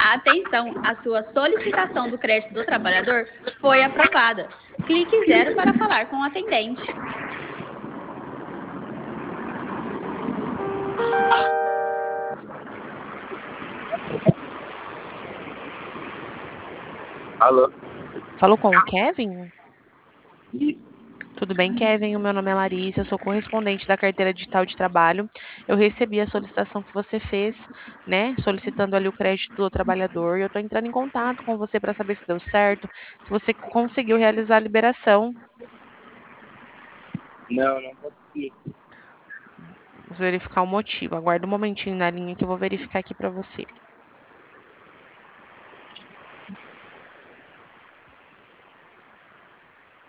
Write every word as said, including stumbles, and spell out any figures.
Atenção, a sua solicitação do crédito do trabalhador foi aprovada. Clique zero para falar com o atendente. Alô? Falou com o Kevin? Isso. Tudo bem, Kevin? O meu nome é Larissa, eu sou correspondente da carteira digital de trabalho. Eu recebi a solicitação que você fez, né, solicitando ali o crédito do trabalhador, e eu estou entrando em contato com você para saber se deu certo, se você conseguiu realizar a liberação. Não, não consegui. Vamos verificar o motivo. Aguarda um momentinho na linha que eu vou verificar aqui para você.